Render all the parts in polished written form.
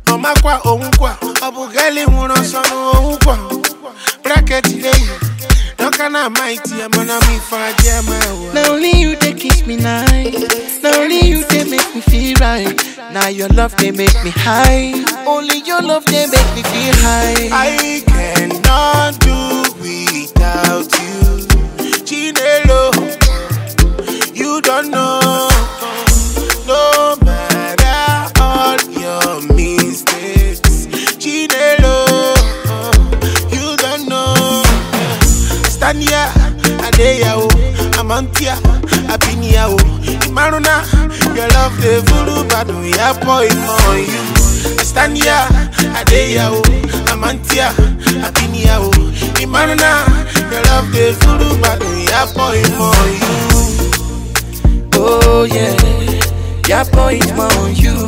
Omakwa onkwa, obugeli wuna sonu onkwa. Bracket lay, no kana mighty, I'm gonna be for jama. Now only you they kiss me nice. Now only you they make me feel right. Now your love they make me high. Only your love they make me feel high. I cannot do without you. Chinelo, you don't know. No matter all your mistakes, Chinelo, you don't know. Stand here, Adeya, Amantia, Apinia, Imaruna, your love the voodoo, but we are point for you. Stand here, Adeya, Amantia, Apinia, Imaruna, your love the voodoo, but we are point for you. Oh yeah, your point on you.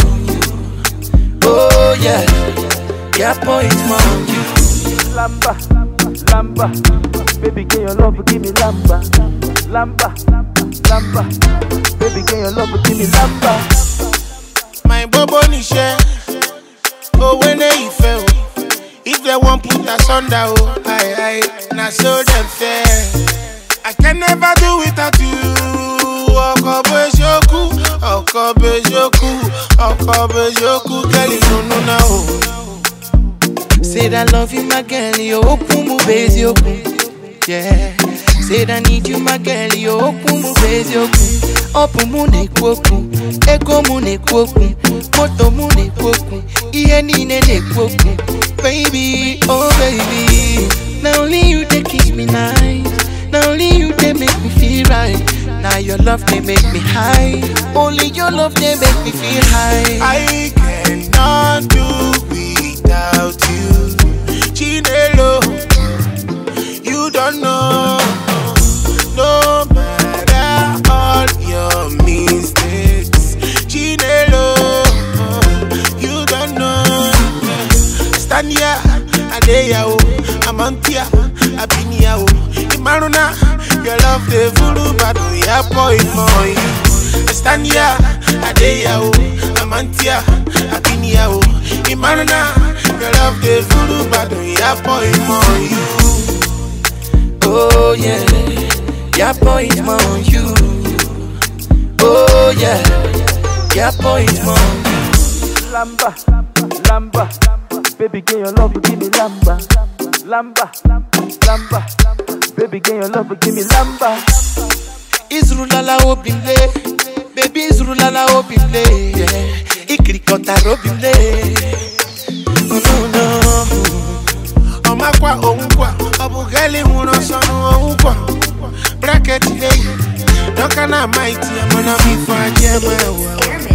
Oh yeah, your point on you. Lamba, lamba, baby, can your love give me lamba? Lamba, lamba, baby, can your love give me lamba? My bobo ni share, oh when they fell. If they won't put us under, oh I, now so them fair. I can never do without you. Okobejoku, girl, you know now. Said I love you, my girl, you open mu base yoku. Yeah. Said I need you, my girl, you open mu base yoku. Open mu ne kwoku, ego mu ne kwoku, moto mu ne kwoku, iye ni ne kwoku. Baby, oh baby, now only you they kiss me nice. Now only you they make me feel right. Now your love they make me high. Only your love they make me feel high. I cannot do without you, Chinelo. You don't know. No matter all your mistakes, Chinelo. You don't know. Stand here, Adeya, Amantia, Apinia, Imaruna, your love the voodoo, but we are point for you. Stand here, Adeya, Amantia, Apinia, Imaruna, your love the voodoo, but we are point for you. Oh yeah, your point on you. Oh yeah, your point on you. Lamba, lamba, baby, can your love give me lamba? Lamba, lamba, baby, can your love give me lamba? Izrulala obimle, baby Izrulala obimle, yeah. Ikrikota robimle. Oh no no. Omakwa onkwa, obugeli wuna sonu onkwa. Bracket lay, no kana mighty, I'm gonna be for jama.